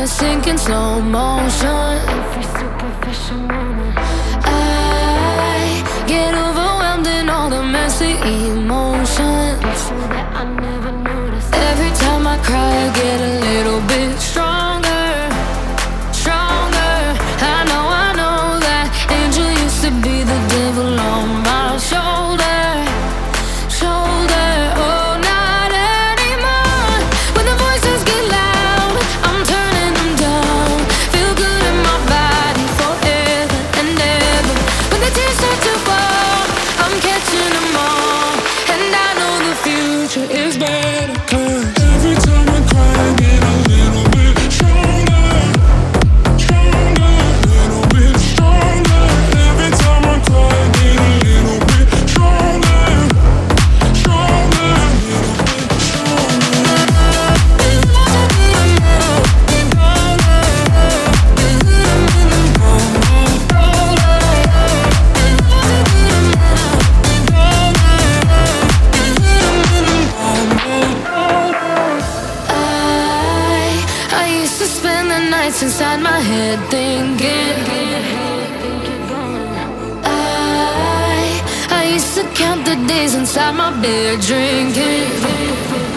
sink in slow motion. Every superficial moment, I get overwhelmed in all the messy emotions. That I never noticed. Every time I cry, I get a little bit stronger, stronger. I know that angel used to be the devil on my shoulder, shoulder. Oh, not anymore. When the voices get loud, I'm turning them down. Feel good in my body forever and ever. When the tears start to fall, I'm catching them all. And I know the future is better. 'Cause every time I cry, I get a little bit stronger, stronger, little bit stronger. Every time I cry, I get a little bit stronger, stronger, little bit stronger. I used to spend the nights inside my head thinking. I used to count the days inside my bed drinking.